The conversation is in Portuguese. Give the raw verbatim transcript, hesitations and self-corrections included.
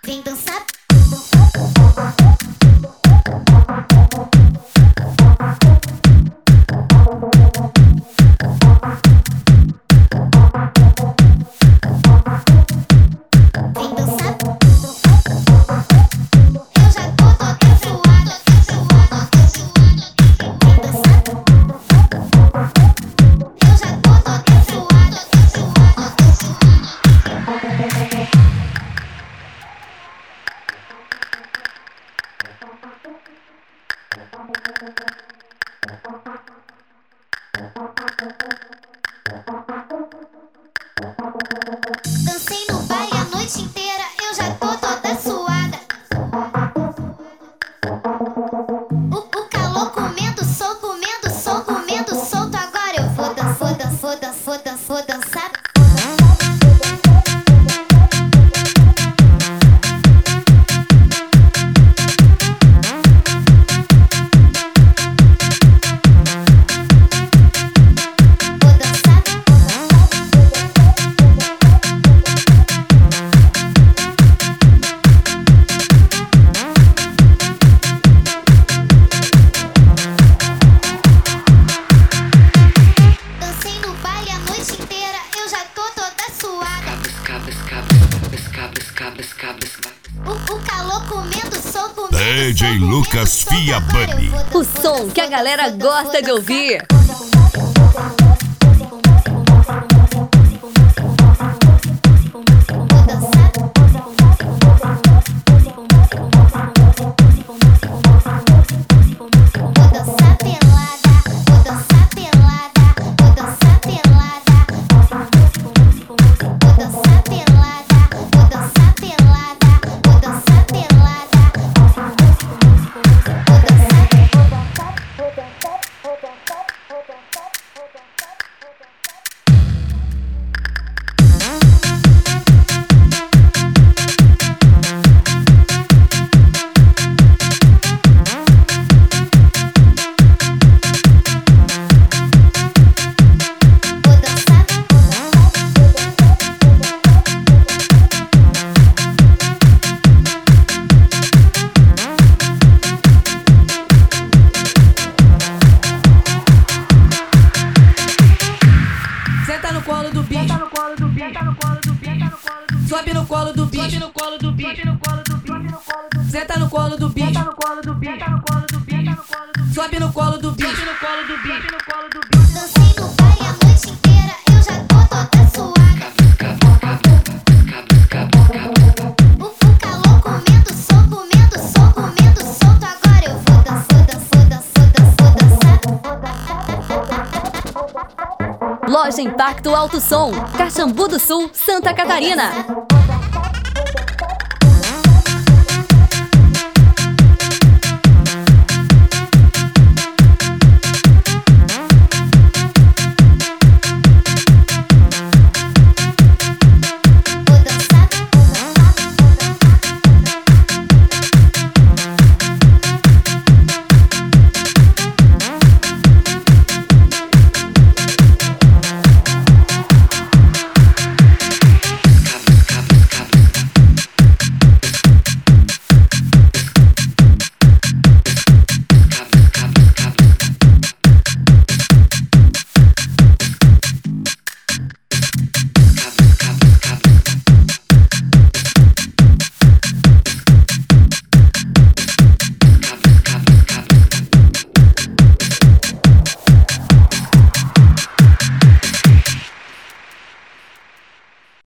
Vem dançar. Vem dançar. Eu já tô toda suada, suada, suada. Vem dançar. Eu já tô toda suada, suada, suada. Dancei no baile a noite inteira, eu já tô toda suada. O, o calor comendo sol, comendo sol, comendo solto. Agora eu vou dançar, vou dançar, vou dançar, vou dançar, vou dançar. Dancei no baile a noite inteira, eu já tô toda suada. O, o calor comendo sol, comendo D J sol, Lucas comendo Fia solto. Agora eu Bunny. vou O dançar, som vou que a dançar, galera vou dançar, gosta de vou ouvir. Vou dançar pelada, vou dançar pelada, vou dançar pelada. Vou dançar pelada, vou dançar pelada, vou dançar pelada. Vou Senta no colo do bicho, senta no colo do bicho, senta no colo do bicho, sobe no colo do bicho, sobe no colo do bicho, senta no colo do bicho, senta no colo do bicho, sobe no colo do bicho, no colo do bicho, no colo do bicho. Dancei no baile a noite inteira, eu já tô toda suada. O, o calor comendo sol, comendo sol, comendo solto. Agora eu vou dançar, dançar, dançar, dançar, dançar. Loja Impacto Alto Som, Caxambu do Sul, Santa Catarina.